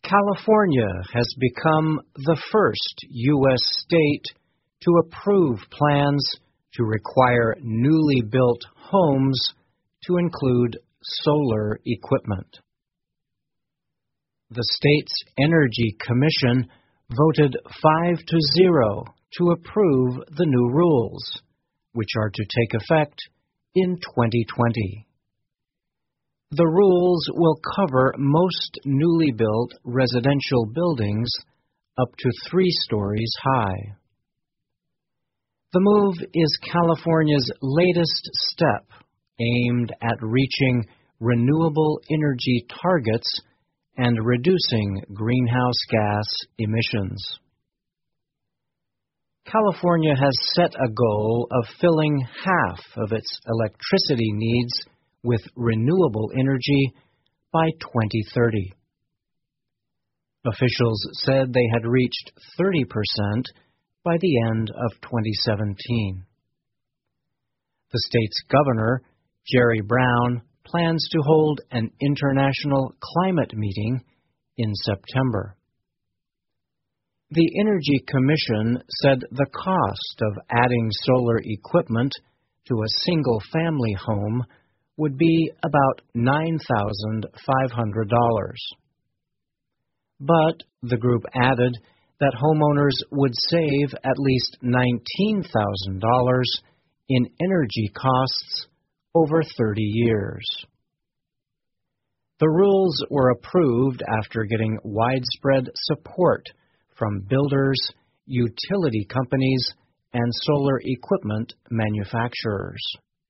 California has become the first U.S. state to approve plans to require newly built homes to include solar equipment. The state's Energy Commission voted 5-0 to approve the new rules, which are to take effect in 2020. The rules will cover most newly built residential buildings up to 3 stories high. The move is California's latest step aimed at reaching renewable energy targets and reducing greenhouse gas emissions. California has set a goal of filling half of its electricity needs with renewable energy by 2030. Officials said they had reached 30% by the end of 2017. The state's governor, Jerry Brown, plans to hold an international climate meeting in September. The Energy Commission said the cost of adding solar equipment to a single-family home would be about $9,500. But the group added that homeowners would save at least $19,000 in energy costs over 30 years. The rules were approved after getting widespread support from builders, utility companies, and solar equipment manufacturers.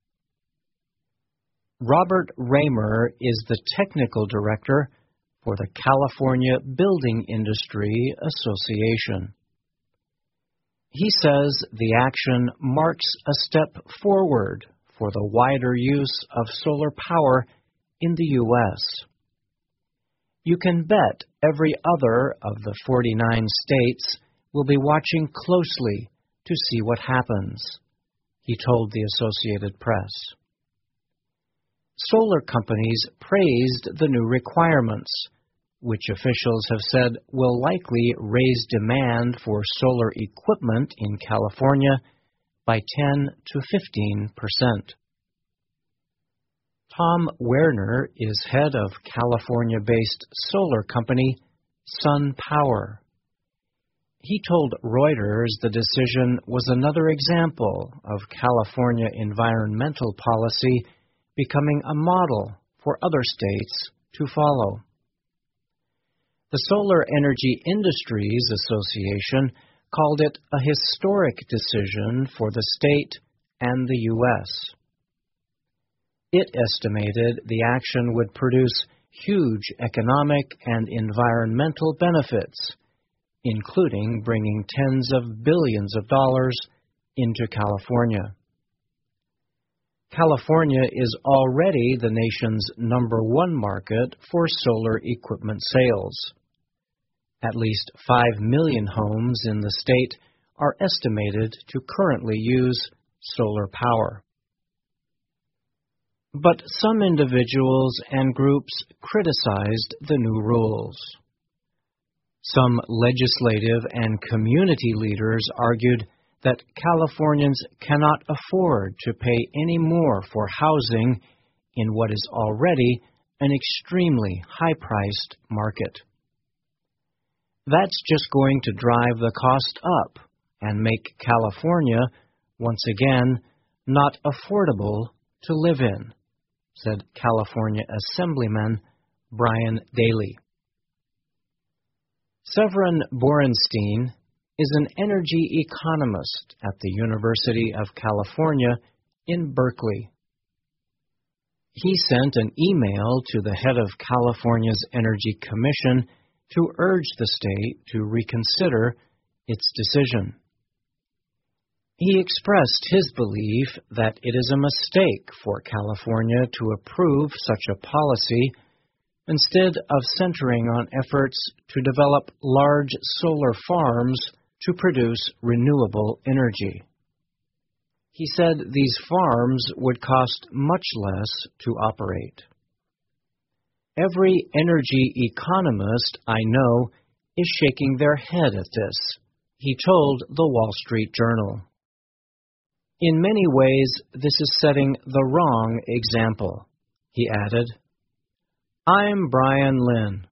Robert Raymer is the technical director for the California Building Industry Association. He says the action marks a step forward for the wider use of solar power in the U.S. You can bet every other of the 49 states will be watching closely to see what happens, he told the Associated Press. Solar companies praised the new requirements, which officials have said will likely raise demand for solar equipment in California by 10 to 15%. Tom Werner is head of California-based solar company SunPower. He told Reuters the decision was another example of California environmental policy becoming a model for other states to follow. The Solar Energy Industries Association called it a historic decision for the state and the U.S. It estimated the action would produce huge economic and environmental benefits, including bringing tens of billions of dollars into California. California is already the nation's #1 market for solar equipment sales. At least 5 million homes in the state are estimated to currently use solar power. But some individuals and groups criticized the new rules. Some legislative and community leaders argued that Californians cannot afford to pay any more for housing in what is already an extremely high-priced market. That's just going to drive the cost up and make California, once again, not affordable to live in, said California Assemblyman Brian Daley. Severin Borenstein is an energy economist at the University of California in Berkeley. He sent an email to the head of California's Energy Commission to urge the state to reconsider its decision. He expressed his belief that it is a mistake for California to approve such a policy instead of centering on efforts to develop large solar farms to produce renewable energy. He said these farms would cost much less to operate. Every energy economist I know is shaking their head at this, he told the Wall Street Journal. In many ways, this is setting the wrong example, he added. I'm Brian Lynn.